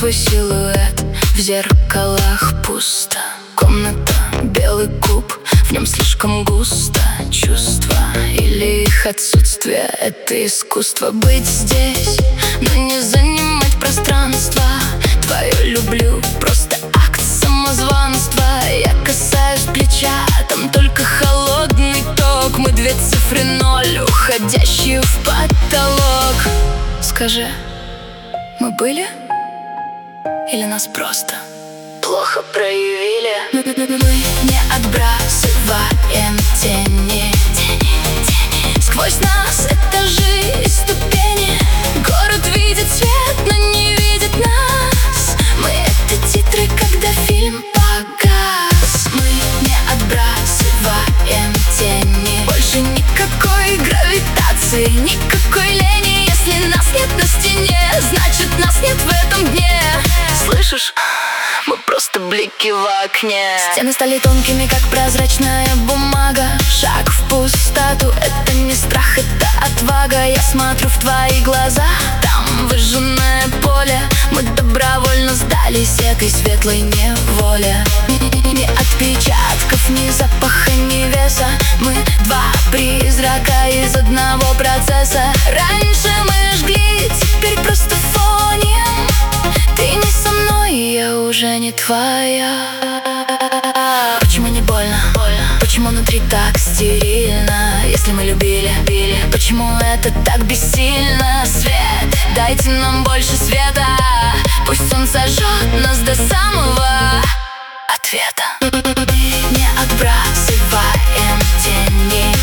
твой силуэт в зеркалах пусто. Комната, белый куб, в нем слишком густо. Чувства или их отсутствие — это искусство. Быть здесь, но не занимать пространство. Твое люблю, просто акт самозванства. Я касаюсь плеча, там только холодный ток. Мы две цифры ноль, уходящие в потолок. Скажи, мы были? Или нас просто плохо проявили? Мы не отбрасываем тени. Сквозь нас этажи и ступени. Город видит свет, но не видит нас. Мы — это титры, когда фильм погас. Мы не отбрасываем тени. Больше никакой гравитации, никакой лени. Если нас нет на стене, значит нас нет в этом дне. Слышишь? Мы просто блики в окне. Стены стали тонкими, как прозрачная бумага. Шаг в пустоту — это не страх, это отвага. Я смотрю в твои глаза, там выжженное поле. Мы добровольно сдались этой светлой неволе. Ни отпечатков, ни запаха, ни веса. Мы два призрака из одного процесса. Раньше мы жгли, теперь просто фоним. Ты не со мной, я уже не твоя. Почему не больно? Почему внутри так стерильно? Если мы любили, почему это так бессильно? Свет, дайте нам больше света. Пусть он сожжет нас до самого ответа. Не отбрасываем тени.